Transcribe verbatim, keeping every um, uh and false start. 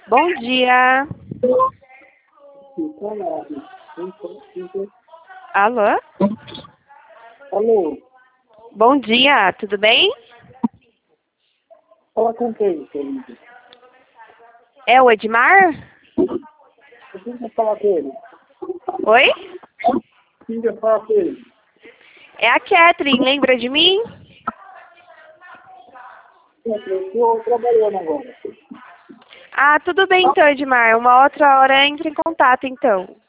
Bom dia. Alô? Alô, Bom dia, tudo bem? fala com quem, querido? É o Edmar? Eu queria falar com ele. Oi? Queria falar com ele. É a Catherine, lembra de mim? Eu estou trabalhando agora. Ah, tudo bem então, Edmar. Uma outra hora entra em contato então.